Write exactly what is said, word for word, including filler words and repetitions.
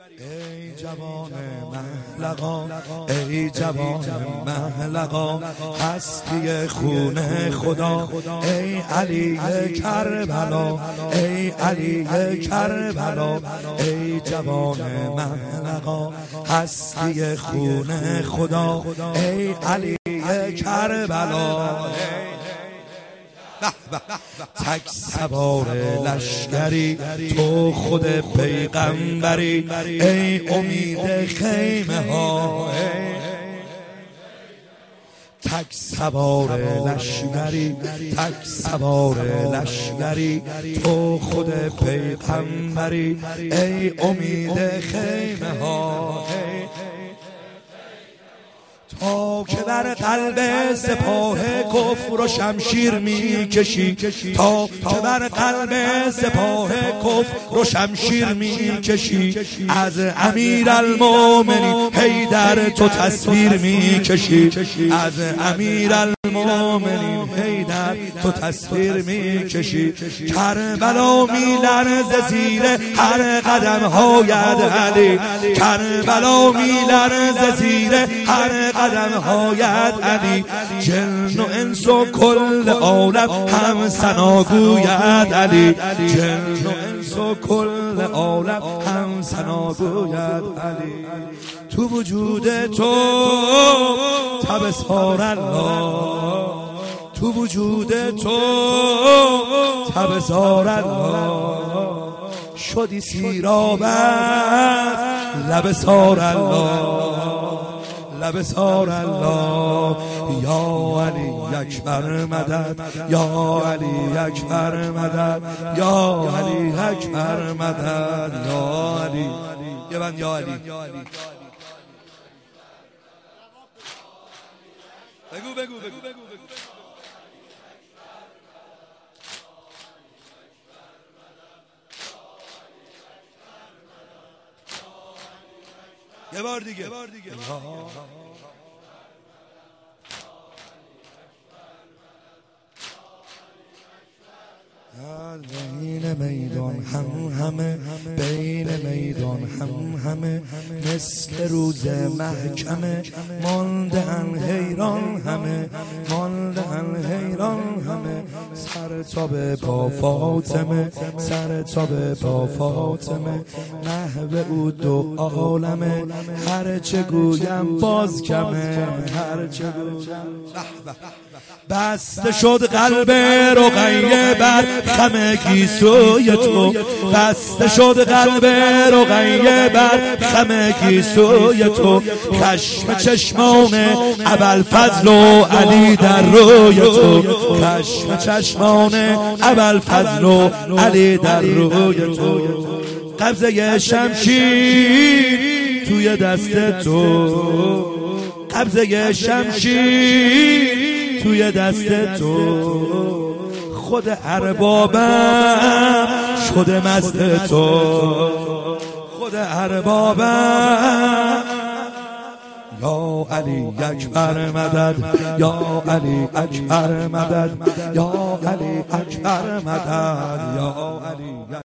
ای جوان محلقا، ای جوان محلقا، هستی خون خدا، ای علی کربلا، ای علی کربلا، ای جوان محلقا، هستی خون خدا، ای علی کربلا. تک سوار لشکری تو خود پیغمبری، ای امید خیمه ها. تک سوار لشکری، تک سوار لشکری تو خود پیغمبری، ای امید خیمه ها. تا که بر قلب سپاه کفر و شمشیر میکشی، تا که بر قلب سپاه کفر و شمشیر میکشی، از امیرالمومنین حیدر تو تصویر میکشی، از امیرالمومنین حیدر تو تصویر میکشی. کربلا میلرزه زیر هر قدم هایت علی، کربلا میلرزه زیر هر قدم هایت علی، جن و انس و کل عالم هم ثنا گوید علی، جن و انس و کل عالم هم ثنا گوید علی. تو وجود تو تبصار الله، تو وجود تو تبصار الله، شدی سیراب از لب سار الله، لب سار الله. یا علی اکبر مدد، یا علی اکبر مدد، یا علی اکبر مدد، یا علی. یه بند یا علی. بگو بگو بگو بگو یه بار دیگه. بین میدان هم همه، بین میدان هم همه، مثل روز محکمه مانده ان حیران همه، مانده ان حیران همه. سر تا به پا فاطمه، سر تا به پا فاطمه، محو او دو عالمه، هر چه گویم باز کمه، هر چه گویم. بسته شد قلب رقیه بر خم گیسوی تو، بسته شد قلب رقیه بر خم گیسوی تو، خشم چشمان ابوالفضل و علی در روی تو، خشم چشمان ابوالفضل و علی در روی تو. قبضه شمشیر توی دست تو، قبضه شمشیر توی دست تو، خود اربابم شده مست تو، خود اربابم. یا علی اکبر مدد، یا علی اکبر مدد، یا علی اکبر مدد، یا علی